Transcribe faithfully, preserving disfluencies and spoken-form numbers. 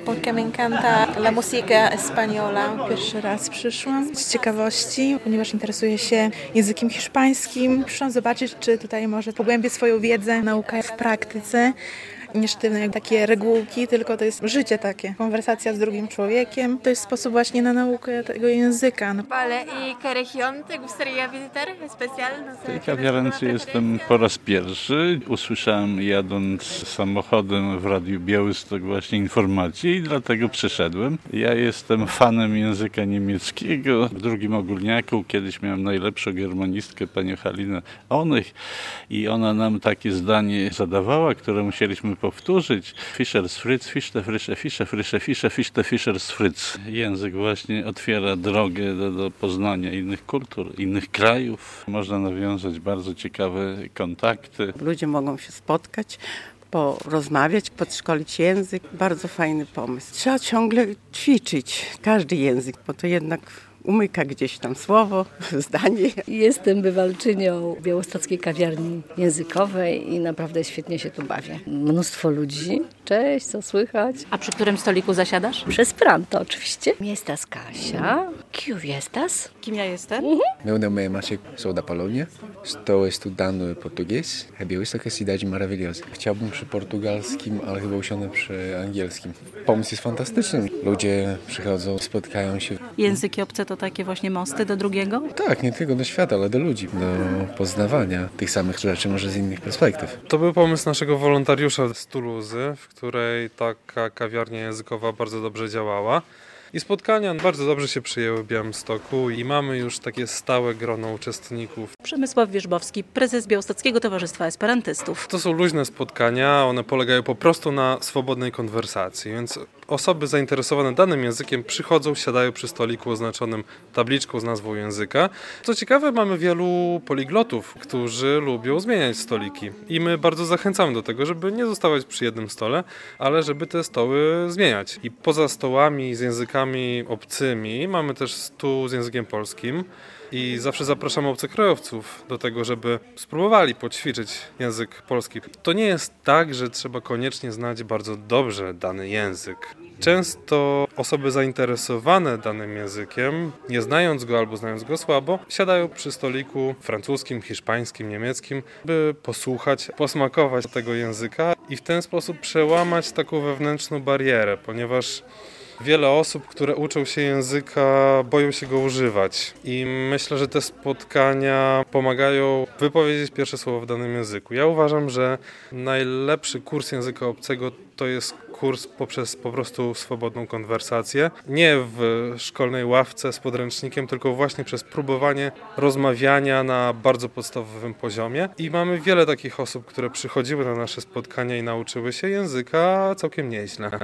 porque me encanta la música española. Pierwszy raz przyszłam z ciekawości, ponieważ interesuję się językiem hiszpańskim. Przyszłam zobaczyć, czy tutaj może pogłębię swoją wiedzę, naukę w praktyce. Nie sztywne jak takie regułki, tylko to jest życie takie, konwersacja z drugim człowiekiem. To jest sposób właśnie na naukę tego języka. Vale, ¿y qué región te gustaría visitar especial? No sé, W tej ¿tienes kawiarence alguna jestem preferencia? po raz pierwszy. Usłyszałem jadąc samochodem w Radiu Białystok właśnie informacje i dlatego przyszedłem. Ja jestem fanem języka niemieckiego. W drugim ogólniaku kiedyś miałem najlepszą germanistkę, panią Halinę Onych i ona nam takie zdanie zadawała, które musieliśmy powtórzyć. Fischers Fritz, Fichte Frische Fische, Frische Fische, Fichte Fischers Fritz. Język właśnie otwiera drogę do, do poznania innych kultur, innych krajów. Można nawiązać bardzo ciekawe kontakty. Ludzie mogą się spotkać, porozmawiać, podszkolić język. Bardzo fajny pomysł. Trzeba ciągle ćwiczyć każdy język, bo to jednak umyka gdzieś tam słowo, zdanie. Jestem bywalczynią białostockiej kawiarni językowej i naprawdę świetnie się tu bawię. Mnóstwo ludzi. Cześć, co słychać? A przy którym stoliku zasiadasz? Przez Pranto oczywiście. Jestas Kasia. Kiu jestas? Kim ja jestem? Meu nome é Maciek, sou da Polônia. Estou estudando português. Białystok jest cidade maravilhosa. Chciałbym przy portugalskim, ale chyba usiądę przy angielskim. Pomysł jest fantastyczny. Ludzie przychodzą, spotkają się. Języki obce to takie właśnie mosty do drugiego? Tak, nie tylko do świata, ale do ludzi. Do poznawania tych samych rzeczy, może z innych perspektyw. To był pomysł naszego wolontariusza z Toulouse, w której taka kawiarnia językowa bardzo dobrze działała. I spotkania bardzo dobrze się przyjęły w Białymstoku i mamy już takie stałe grono uczestników. Przemysław Wierzbowski, prezes Białostockiego Towarzystwa Esperantystów. To są luźne spotkania, one polegają po prostu na swobodnej konwersacji, więc osoby zainteresowane danym językiem przychodzą, siadają przy stoliku oznaczonym tabliczką z nazwą języka. Co ciekawe, mamy wielu poliglotów, którzy lubią zmieniać stoliki i my bardzo zachęcamy do tego, żeby nie zostawać przy jednym stole, ale żeby te stoły zmieniać. I poza stołami z językami obcymi mamy też stół z językiem polskim. I zawsze zapraszamy obcokrajowców do tego, żeby spróbowali poćwiczyć język polski. To nie jest tak, że trzeba koniecznie znać bardzo dobrze dany język. Często osoby zainteresowane danym językiem, nie znając go albo znając go słabo, siadają przy stoliku francuskim, hiszpańskim, niemieckim, by posłuchać, posmakować tego języka i w ten sposób przełamać taką wewnętrzną barierę, ponieważ wiele osób, które uczą się języka, boją się go używać i myślę, że te spotkania pomagają wypowiedzieć pierwsze słowo w danym języku. Ja uważam, że najlepszy kurs języka obcego to jest kurs poprzez po prostu swobodną konwersację. Nie w szkolnej ławce z podręcznikiem, tylko właśnie przez próbowanie rozmawiania na bardzo podstawowym poziomie. I mamy wiele takich osób, które przychodziły na nasze spotkania i nauczyły się języka całkiem nieźle.